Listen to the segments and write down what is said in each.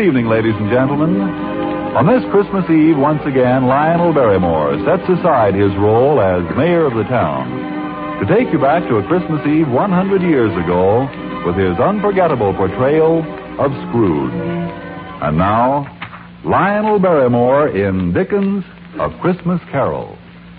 evening, ladies and gentlemen. On this Christmas Eve, once again, Lionel Barrymore sets aside his role as mayor of the town to take you back to a Christmas Eve 100 years ago with his unforgettable portrayal of Scrooge. And now, Lionel Barrymore in Dickens' A Christmas Carol.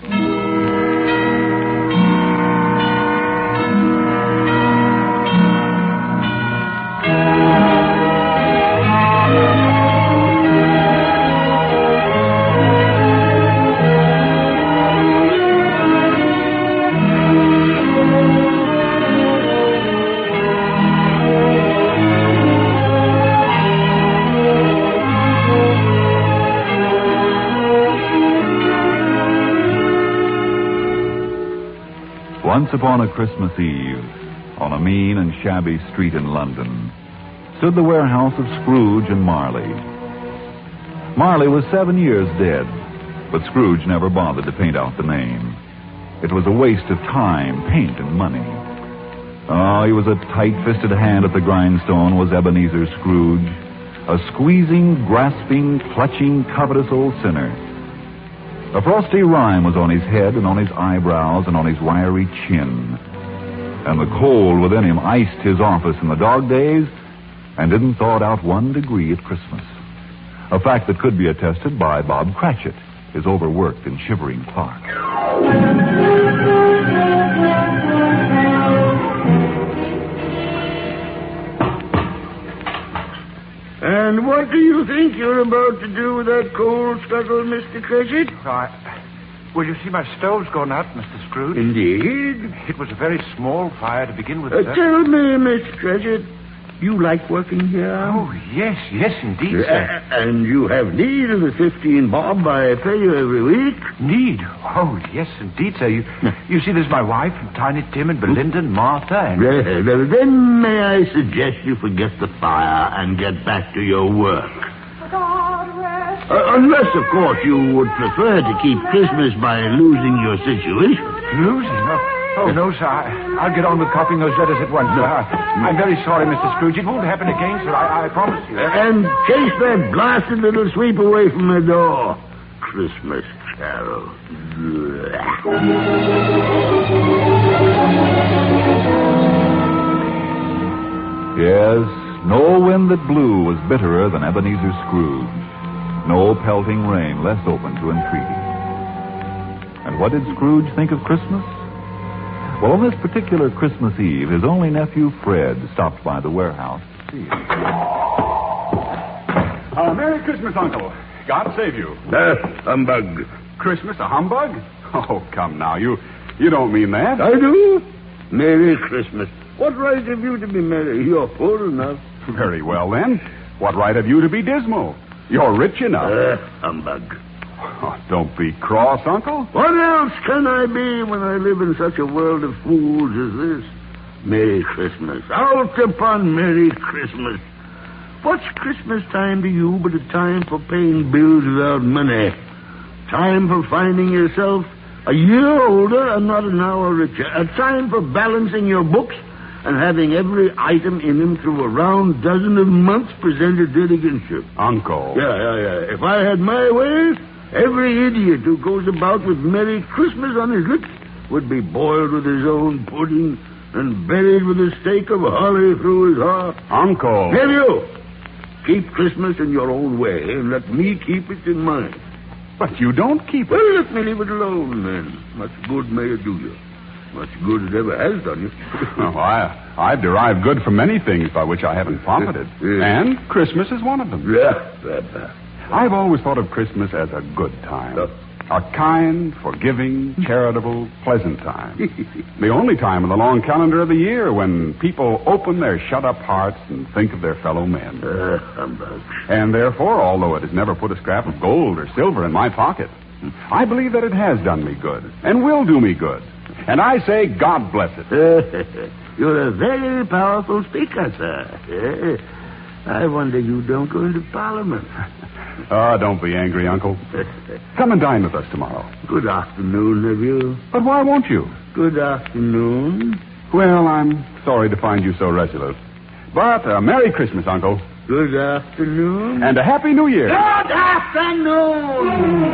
Once upon a Christmas Eve, on a mean and shabby street in London, stood the warehouse of Scrooge and Marley. Marley was 7 years dead, but Scrooge never bothered to paint out the name. It was a waste of time, paint, and money. Oh, he was a tight-fisted hand at the grindstone, was Ebenezer Scrooge, a squeezing, grasping, clutching, covetous old sinner. A frosty rime was on his head and on his eyebrows and on his wiry chin. And the cold within him iced his office in the dog days and didn't thaw it out 1 degree at Christmas. A fact that could be attested by Bob Cratchit, his overworked and shivering clerk. And what do you think you're about to do with that coal scuttle, Mr. Cratchit? Well, you see, my stove's gone out, Mr. Scrooge. Indeed. It was a very small fire to begin with, sir. Tell me, Mr. Cratchit, you like working here? Oh, yes, indeed, sir. And you have need of the 15 bob I pay you every week? Need? Oh, yes, indeed, sir. You see, there's my wife, and Tiny Tim, and Belinda, and Martha, and... Well, then may I suggest you forget the fire and get back to your work? Unless, of course, you would prefer to keep Christmas by losing your situation. Losing? Oh, no, sir. I'll get on with copying those letters at once, sir. I'm very sorry, Mr. Scrooge. It won't happen again, sir. I promise you. And chase that blasted little sweep away from the door. Christmas Carol. Yes, no wind that blew was bitterer than Ebenezer Scrooge. No pelting rain less open to entreaty. And what did Scrooge think of Christmas? Well, on this particular Christmas Eve, his only nephew, Fred, stopped by the warehouse to see him. Merry Christmas, Uncle. God save you. Humbug. Christmas, a humbug? Oh, come now. You don't mean that. I do. Merry Christmas. What right have you to be merry? You're poor enough. Very well, then. What right have you to be dismal? You're rich enough. Humbug. Oh, don't be cross, Uncle. What else can I be when I live in such a world of fools as this? Merry Christmas. Out upon Merry Christmas. What's Christmas time to you but a time for paying bills without money? Time for finding yourself a year older and not an hour richer. A time for balancing your books and having every item in them through a round dozen of months presented dead against you. Uncle. Yeah. If I had my way, every idiot who goes about with Merry Christmas on his lips would be boiled with his own pudding and buried with a stake of holly through his heart. Uncle. Have you? Keep Christmas in your own way and let me keep it in mine. But you don't keep it. Well, let me leave it alone, then. Much good may it do you. Much good it ever has done you. Oh, I've derived good from many things by which I haven't profited. And Christmas is one of them. Yeah. I've always thought of Christmas as a good time. A kind, forgiving, charitable, pleasant time. The only time in the long calendar of the year when people open their shut-up hearts and think of their fellow men. Humbug. And therefore, although it has never put a scrap of gold or silver in my pocket, I believe that it has done me good and will do me good. And I say, God bless it. You're a very powerful speaker, sir. I wonder you don't go into Parliament. Oh, don't be angry, Uncle. Come and dine with us tomorrow. Good afternoon, nephew. But why won't you? Good afternoon. Well, I'm sorry to find you so resolute. But Merry Christmas, Uncle. Good afternoon. And a Happy New Year. Good afternoon.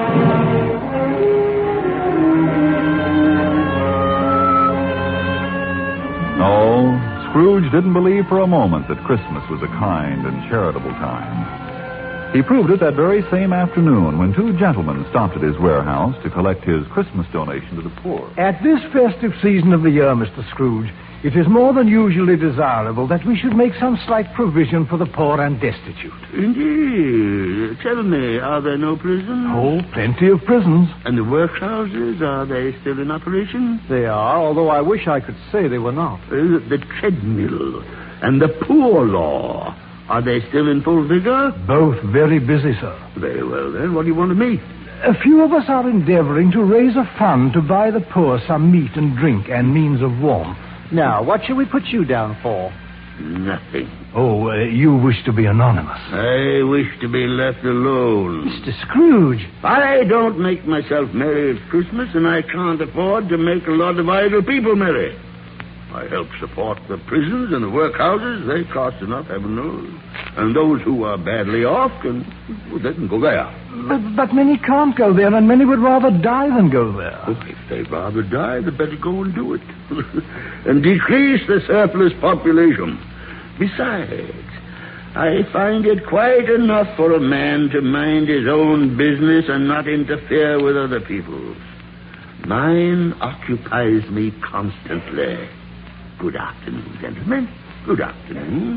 No, Scrooge didn't believe for a moment that Christmas was a kind and charitable time. He proved it that very same afternoon when two gentlemen stopped at his warehouse to collect his Christmas donation to the poor. At this festive season of the year, Mr. Scrooge, it is more than usually desirable that we should make some slight provision for the poor and destitute. Indeed. Tell me, are there no prisons? Oh, plenty of prisons. And the workhouses, are they still in operation? They are, although I wish I could say they were not. The treadmill and the poor law, are they still in full vigor? Both very busy, sir. Very well, then. What do you want of me? A few of us are endeavoring to raise a fund to buy the poor some meat and drink and means of warmth. Now, what shall we put you down for? Nothing. Oh, you wish to be anonymous. I wish to be left alone. Mr. Scrooge. I don't make myself merry at Christmas, and I can't afford to make a lot of idle people merry. I help support the prisons and the workhouses. They cost enough, heaven knows. And those who are badly off they can go there. But many can't go there, and many would rather die than go there. Oh, if they'd rather die, they better go and do it. And decrease the surplus population. Besides, I find it quite enough for a man to mind his own business and not interfere with other people's. Mine occupies me constantly. Good afternoon, gentlemen. Good afternoon.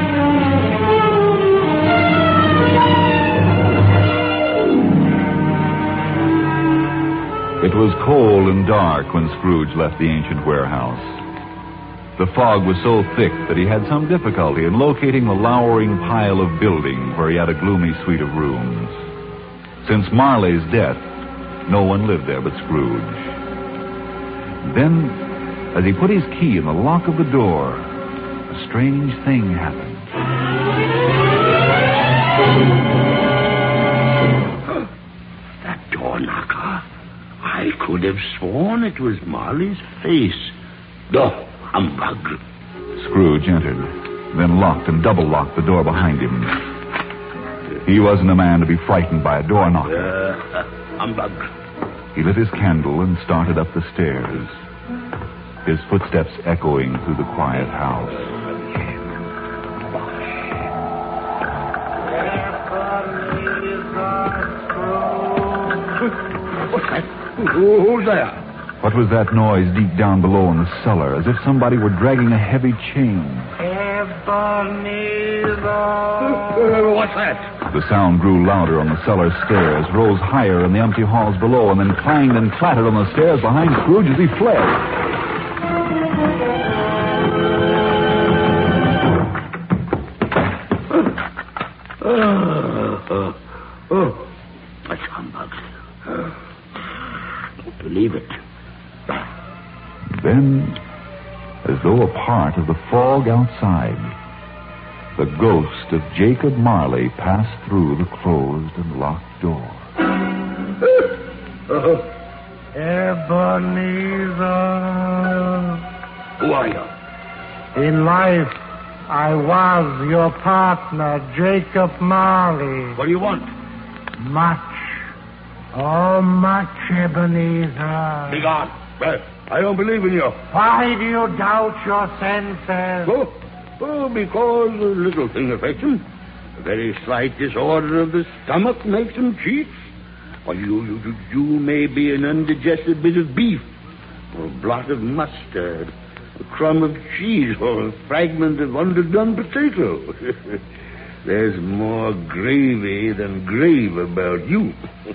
It was cold and dark when Scrooge left the ancient warehouse. The fog was so thick that he had some difficulty in locating the lowering pile of building where he had a gloomy suite of rooms. Since Marley's death, no one lived there but Scrooge. Then, as he put his key in the lock of the door, a strange thing happened. That door knocker. I could have sworn it was Marley's face. The humbug. Scrooge entered, then locked and double-locked the door behind him. He wasn't a man to be frightened by a door knocker. Humbug. He lit his candle and started up the stairs, his footsteps echoing through the quiet house. What's that? Who's there? What was that noise deep down below in the cellar, as if somebody were dragging a heavy chain? What's that? The sound grew louder on the cellar stairs, rose higher in the empty halls below, and then clanged and clattered on the stairs behind Scrooge as he fled. That's humbug. Don't believe it. Then, as though a part of the fog outside, the ghost of Jacob Marley passed through the closed and locked door. Ebenezer. Who are you? In life, I was your partner, Jacob Marley. What do you want? Much. Oh, much, Ebenezer. Be gone. I don't believe in you. Why do you doubt your senses? Oh, because a little thing affects him. A very slight disorder of the stomach makes him cheat. Or you may be an undigested bit of beef, or a blot of mustard, a crumb of cheese, or a fragment of underdone potato. There's more gravy than grave about you.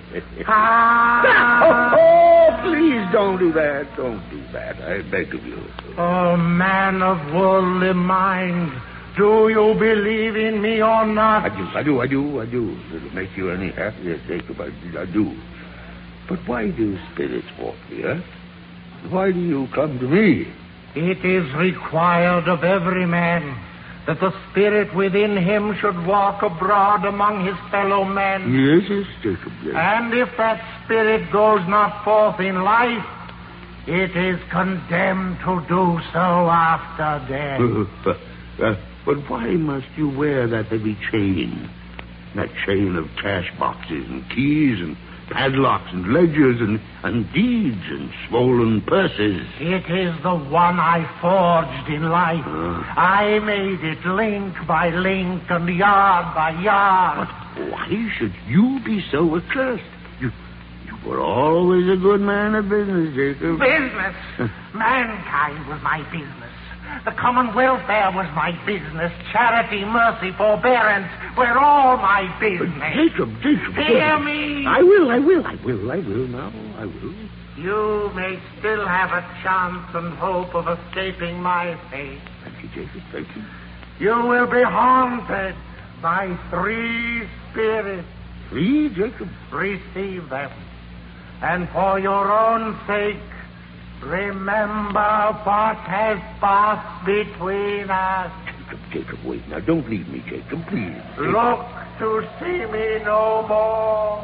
Oh, please don't do that. Don't do that. I beg of you. Oh, man of worldly mind, do you believe in me or not? I do. It'll make you any happier, Jacob. I do. But why do spirits walk here? Why do you come to me? It is required of every man that the spirit within him should walk abroad among his fellow men. Yes, Jacob. Yes. And if that spirit goes not forth in life, it is condemned to do so after death. But why must you wear that heavy chain? That chain of cash boxes and keys and padlocks and ledgers and deeds and swollen purses. It is the one I forged in life. I made it link by link and yard by yard. But why should you be so accursed? You were always a good man of business, Jacob. Business? Mankind was my business. The common welfare was my business. Charity, mercy, forbearance were all my business. Jacob. Hear me. I will now. I will. You may still have a chance and hope of escaping my fate. Thank you, Jacob. Thank you. You will be haunted by 3 spirits. 3, Jacob? Receive them. And for your own sake, remember what has passed between us. Jacob, wait. Now, don't leave me, Jacob, please. Look to see me no more.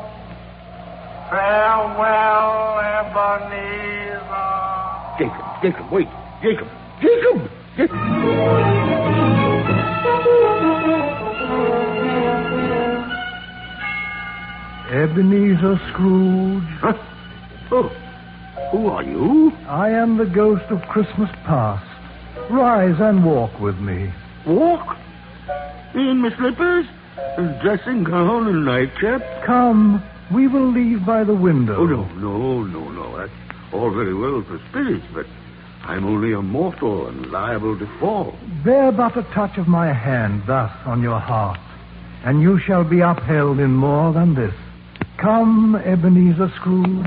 Farewell, Ebenezer. Jacob, wait. Jacob! Ebenezer Scrooge. Huh? Oh, who are you? I am the ghost of Christmas past. Rise and walk with me. Walk? In my slippers? Dressing gown and nightcap? Come, we will leave by the window. Oh, no. That's all very well for spirits, but I'm only a mortal and liable to fall. Bear but a touch of my hand thus on your heart, and you shall be upheld in more than this. Come, Ebenezer Scrooge.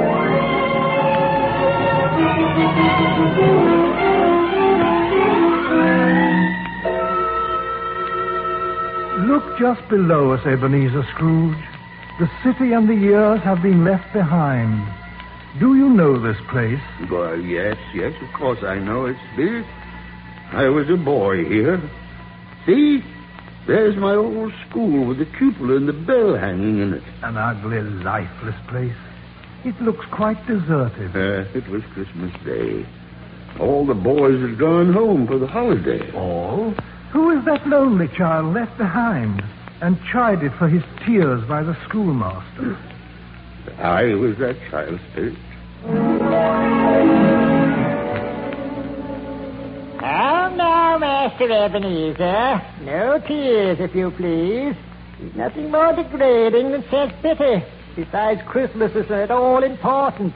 Look just below us, Ebenezer Scrooge. The city and the years have been left behind. Do you know this place? Well, yes, of course I know it, Spirit. I was a boy here. See? There's my old school with the cupola and the bell hanging in it. An ugly, lifeless place. It looks quite deserted. It was Christmas Day. All the boys had gone home for the holiday. All? Who is that lonely child left behind and chided for his tears by the schoolmaster? I was that child, Spirit. Oh, no, Master Ebenezer. No tears, if you please. There's nothing more degrading than self-pity. Besides, Christmas isn't all important.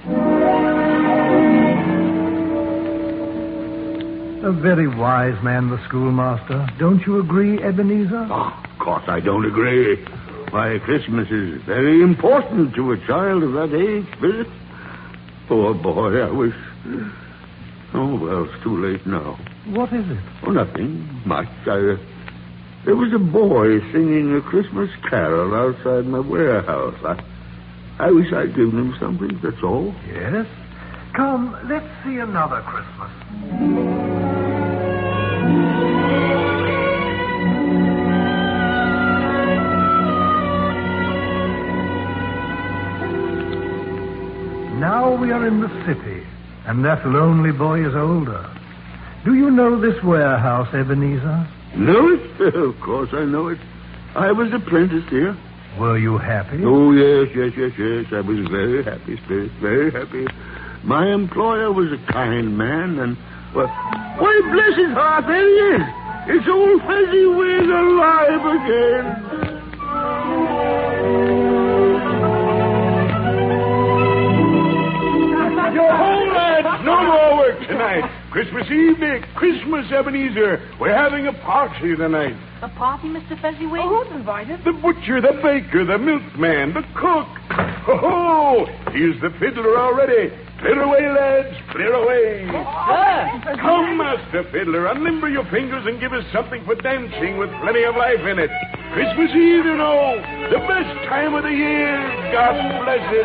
A very wise man, the schoolmaster. Don't you agree, Ebenezer? Oh, of course I don't agree. Why, Christmas is very important to a child of that age, Spirit. Poor boy, I wish... Oh, well, it's too late now. What is it? Oh, nothing much. There was a boy singing a Christmas carol outside my warehouse. I wish I'd given him something, that's all. Yes? Come, let's see another Christmas. Now we are in the city, and that lonely boy is older. Do you know this warehouse, Ebenezer? Know it? Of course I know it. I was apprenticed here. Were you happy? Oh, yes. I was very happy, Spirit, very happy. My employer was a kind man, and... Well, why, bless his heart, there he is. It's old Fezziwig alive again. Yo, hold on! No more work tonight. Christmas evening, Christmas, Ebenezer. We're having a party tonight. A party, Mr. Fezziwig? Who's invited? The butcher, the baker, the milkman, the cook. Oh, here's the fiddler already. Clear away, lads, clear away. Sir. Come, Master Fiddler, unlimber your fingers and give us something for dancing with plenty of life in it. Christmas Eve, you know, the best time of the year. God bless it.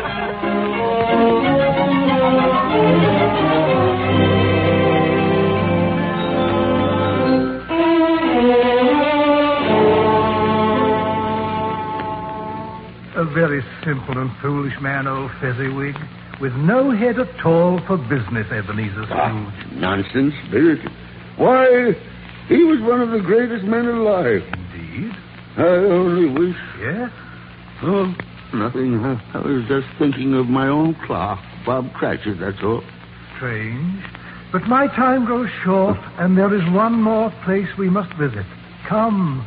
A very simple and foolish man, old Fezziwig, with no head at all for business, Ebenezer Scrooge. Nonsense, Spirit. Why, He was one of the greatest men alive. Indeed. I only wish... Yes? Oh, nothing. I was just thinking of my own clerk, Bob Cratchit, that's all. Strange. But my time grows short, and there is one more place we must visit. Come.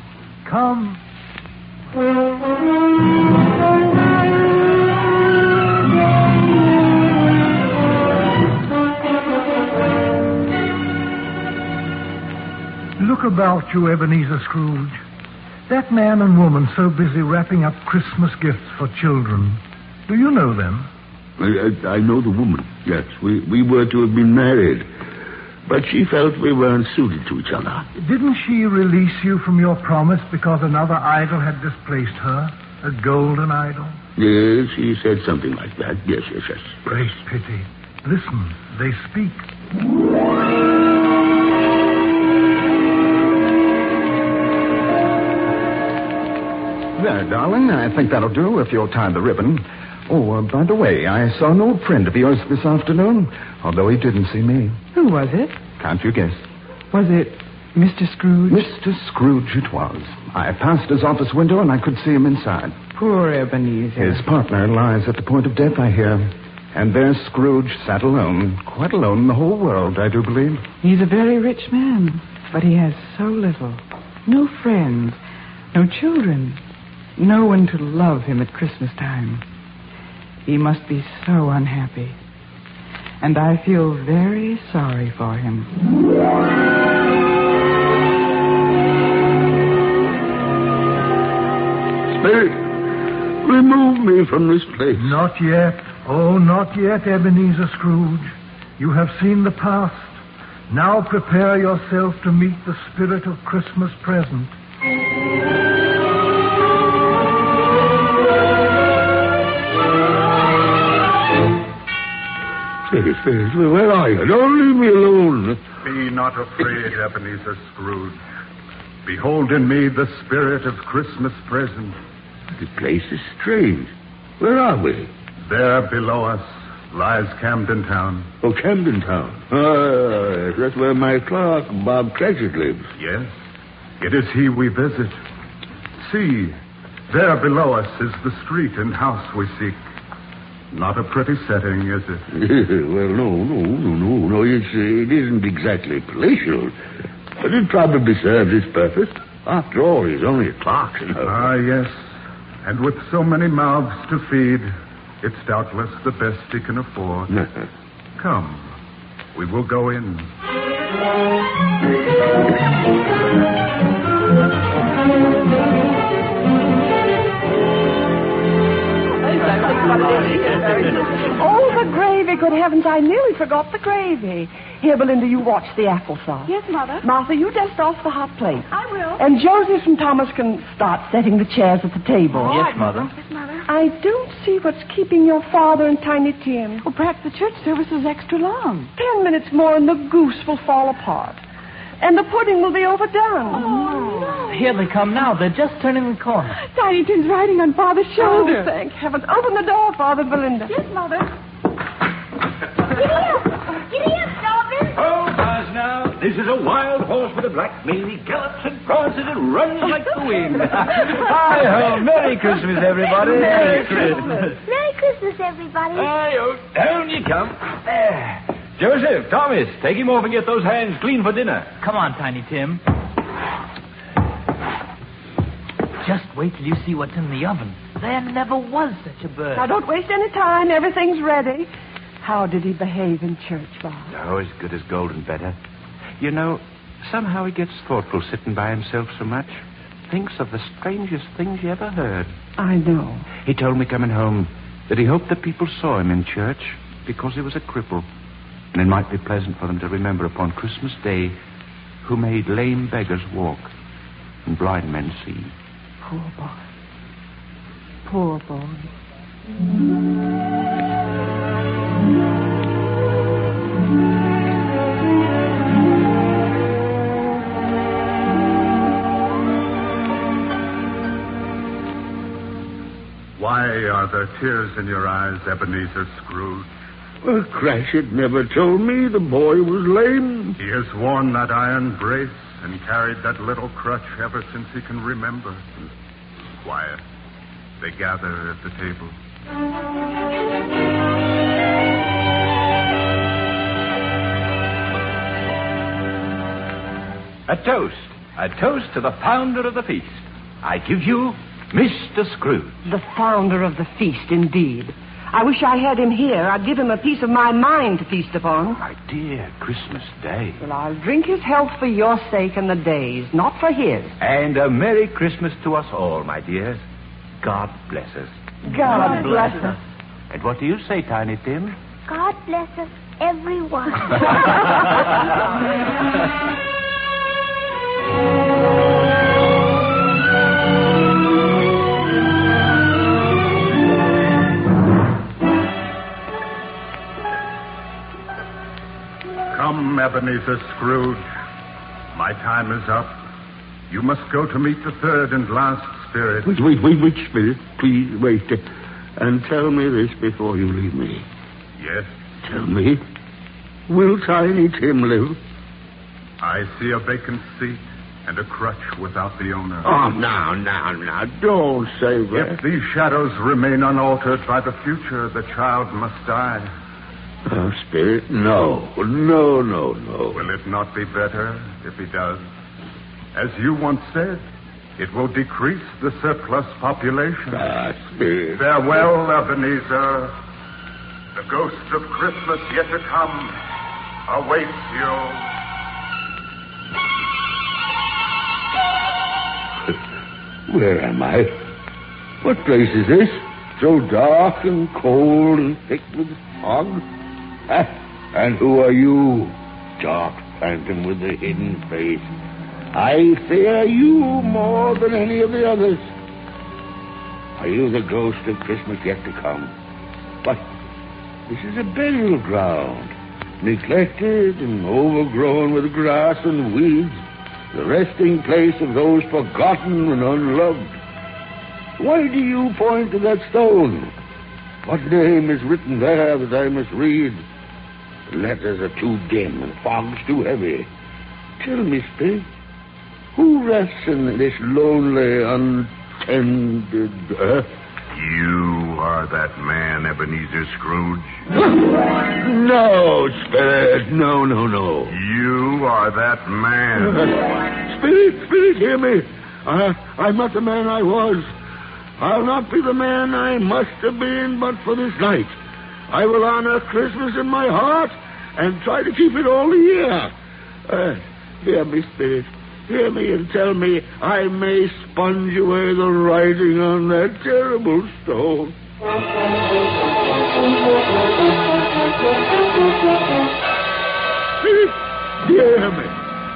Look about you, Ebenezer Scrooge. That man and woman so busy wrapping up Christmas gifts for children. Do you know them? I know the woman, yes. We were to have been married. But she felt we weren't suited to each other. Didn't she release you from your promise because another idol had displaced her? A golden idol? Yes, she said something like that. Yes. Great pity. Listen, they speak. There, darling, I think that'll do if you'll tie the ribbon. Oh, by the way, I saw an old friend of yours this afternoon, although he didn't see me. Who was it? Can't you guess? Was it Mr. Scrooge? Mr. Scrooge it was. I passed his office window and I could see him inside. Poor Ebenezer. His partner lies at the point of death, I hear. And there Scrooge sat alone, quite alone in the whole world, I do believe. He's a very rich man, but he has so little. No friends, no children, no one to love him at Christmas time. He must be so unhappy. And I feel very sorry for him. Spirit, remove me from this place. Not yet. Oh, not yet, Ebenezer Scrooge. You have seen the past. Now prepare yourself to meet the spirit of Christmas present. Spirit, where are you? Don't leave me alone. Be not afraid, Ebenezer Scrooge. Behold in me the spirit of Christmas present. The place is strange. Where are we? There below us lies Camden Town. Oh, Camden Town. That's where my clerk, Bob Cratchit, lives. Yes, it is he we visit. See, there below us is the street and house we seek. Not a pretty setting, is it? Well, no. It isn't exactly palatial. But it probably serves its purpose. After all, he's only a clerk, you know. Ah, yes. And with so many mouths to feed, it's doubtless the best he can afford. Come, we will go in. Oh, the gravy, good heavens, I nearly forgot the gravy. Here, Belinda, you watch the applesauce. Yes, Mother. Martha, you dust off the hot plate. I will. And Joseph and Thomas can start setting the chairs at the table. Yes, Mother. Yes, Mother. I don't see what's keeping your father and Tiny Tim. Well, perhaps the church service is extra long. 10 minutes more and the goose will fall apart. And the pudding will be overdone. Oh, no. Here they come now. They're just turning the corner. Tiny Tim's riding on Father's shoulder. Oh, thank heavens. Open the door, Father, Belinda. Yes, Mother. Giddy up, Dobbin. Oh, Mars, now. This is a wild horse with a black mane. He gallops and prances and runs like the wind. Hi-ho. Merry Christmas, everybody. Merry Christmas. Merry Christmas, everybody. Hi-ho. Down you come. There. Joseph, Thomas, take him off and get those hands clean for dinner. Come on, Tiny Tim. Just wait till you see what's in the oven. There never was such a bird. Now, don't waste any time. Everything's ready. How did he behave in church, Bob? Oh, as good as gold and better. You know, somehow he gets thoughtful sitting by himself so much. Thinks of the strangest things you ever heard. I know. He told me coming home that he hoped that people saw him in church because he was a cripple. And it might be pleasant for them to remember upon Christmas Day who made lame beggars walk and blind men see. Poor boy. Poor boy. Why are there tears in your eyes, Ebenezer Scrooge? Well, Cratchit never told me the boy was lame. He has worn that iron brace and carried that little crutch ever since he can remember. Quiet. They gather at the table. A toast. A toast to the founder of the feast. I give you Mr. Scrooge. The founder of the feast, indeed. I wish I had him here. I'd give him a piece of my mind to feast upon. My dear, Christmas Day. Well, I'll drink his health for your sake and the day's, not for his. And a Merry Christmas to us all, my dears. God bless us. God bless us. And what do you say, Tiny Tim? God bless us, everyone. Come, Ebenezer Scrooge. My time is up. You must go to meet the third and last spirit. Wait, spirit. Please, wait. And tell me this before you leave me. Yes? Tell me, will Tiny Tim live? I see a vacant seat and a crutch without the owner. Oh, now, don't say that. If these shadows remain unaltered by the future, the child must die. Oh, Spirit, no. Will it not be better if he does? As you once said, it will decrease the surplus population. Spirit. Farewell, Ebenezer. The ghost of Christmas yet to come awaits you. Where am I? What place is this? So dark and cold and thick with fog? And who are you, dark phantom with the hidden face? I fear you more than any of the others. Are you the ghost of Christmas yet to come? But this is a burial ground, neglected and overgrown with grass and weeds, the resting place of those forgotten and unloved. Why do you point to that stone? What name is written there that I must read? The letters are too dim and fog's too heavy. Tell me, Spirit, who rests in this lonely, untended earth? You are that man, Ebenezer Scrooge. No, Spirit, no. You are that man. Spirit, hear me. I'm not the man I was. I'll not be the man I must have been but for this night. I will honor Christmas in my heart and try to keep it all the year. Hear me, Spirit. Hear me and tell me I may sponge away the writing on that terrible stone. Spirit, hear me.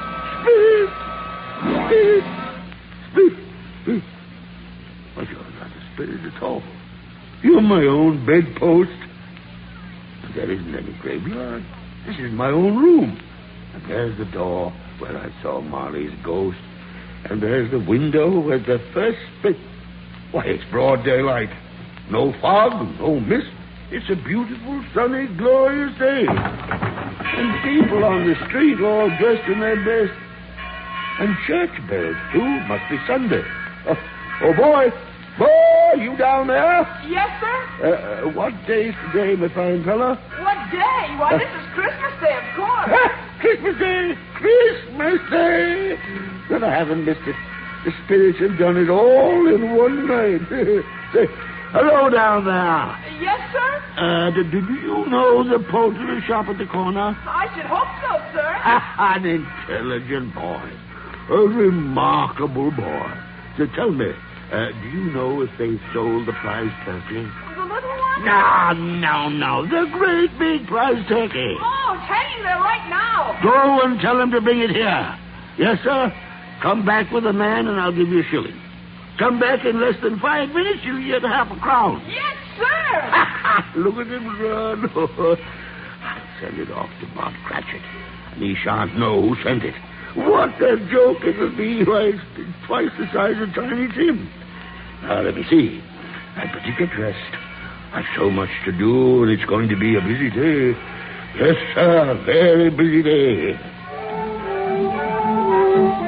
Spirit. Well, you're not a spirit at all. You're my own bedpost. There isn't any graveyard. This is my own room. And there's the door where I saw Marley's ghost. And there's the window where the first split. Why, it's broad daylight. No fog, no mist. It's a beautiful, sunny, glorious day. And people on the street all dressed in their best. And church bells, too. Must be Sunday. Oh, boy. Boy, you down there? Yes, sir? What day's today, my fine fella? What day? Why, this is Christmas Day, of course. Christmas Day! Christmas Day! Then I haven't missed it. The spirits have done it all in one night. Say, hello down there. Yes, sir? Do you know the poultry shop at the corner? I should hope so, sir. An intelligent boy. A remarkable boy. So tell me, do you know if they sold the prize turkey? The little one? No. The great big prize turkey. Oh, it's hanging there right now. Go and tell him to bring it here. Yes, sir? Come back with a man and I'll give you a shilling. Come back in less than 5 minutes, you'll get half a crown. Yes, sir. Look at him run. I'll send it off to Bob Cratchit, and he shan't know who sent it. What a joke it'll be. Why, it's twice the size of Tiny Tim. Now, let me see. I'd better get dressed. I've so much to do, and it's going to be a busy day. Yes, sir, very busy day.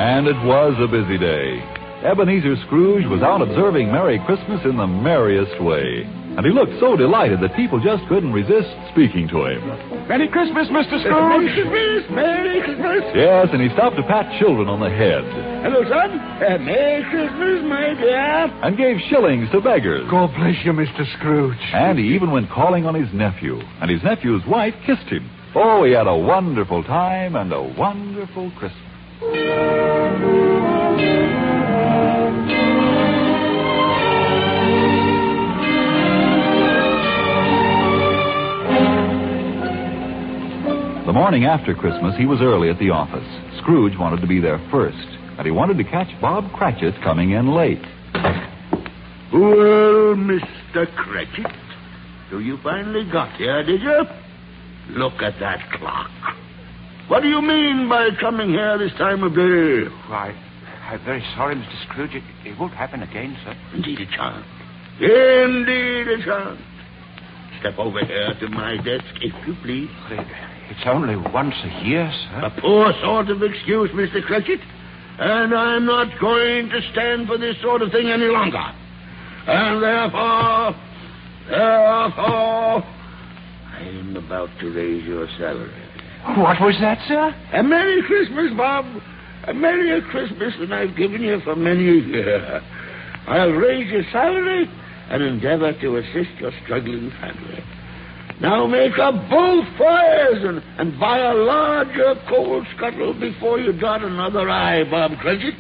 And it was a busy day. Ebenezer Scrooge was out observing Merry Christmas in the merriest way. And he looked so delighted that people just couldn't resist speaking to him. Merry Christmas, Mr. Scrooge. Merry Christmas. Merry Christmas. Yes, and he stopped to pat children on the head. Hello, son. Merry Christmas, my dear. And gave shillings to beggars. God bless you, Mr. Scrooge. And he even went calling on his nephew. And his nephew's wife kissed him. Oh, he had a wonderful time and a wonderful Christmas. The morning after Christmas, he was early at the office. Scrooge wanted to be there first, and he wanted to catch Bob Cratchit coming in late. Well, Mr. Cratchit, so you finally got here, did you? Look at that clock. What do you mean by coming here this time of day? Why, I'm very sorry, Mr. Scrooge. It won't happen again, sir. Indeed it shan't. Indeed it shan't. Step over here to my desk, if you please. It's only once a year, sir. A poor sort of excuse, Mr. Cratchit. And I'm not going to stand for this sort of thing any longer. And therefore, I'm about to raise your salary. What was that, sir? A Merry Christmas, Bob. A Merry Christmas that I've given you for many a year. I'll raise your salary and endeavor to assist your struggling family. Now make up both fires and buy a larger coal scuttle before you dot another I, Bob Cratchit.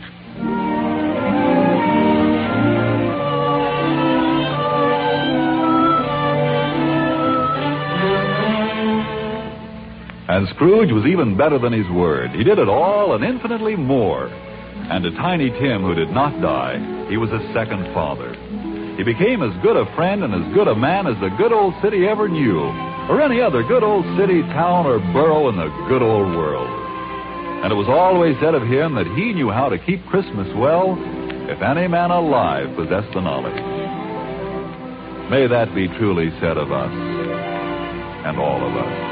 And Scrooge was even better than his word. He did it all and infinitely more. And to Tiny Tim, who did not die, he was a second father. He became as good a friend and as good a man as the good old city ever knew, or any other good old city, town, or borough in the good old world. And it was always said of him that he knew how to keep Christmas well, if any man alive possessed the knowledge. May that be truly said of us, and all of us.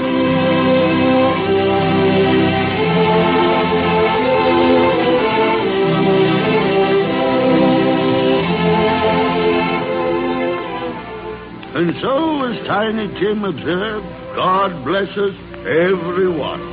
And so, as Tiny Tim observed, God bless us, everyone.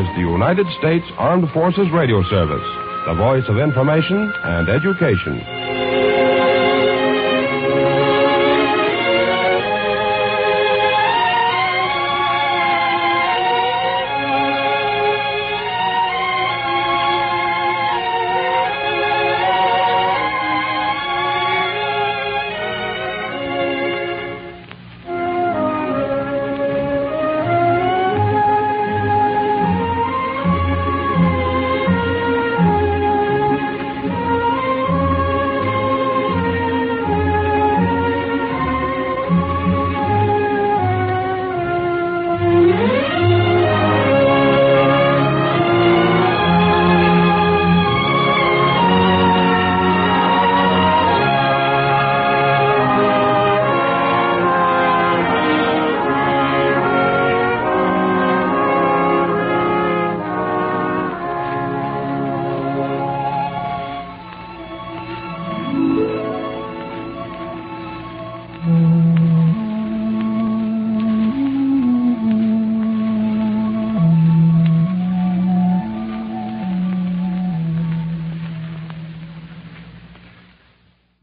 United States Armed Forces Radio Service, the voice of information and education.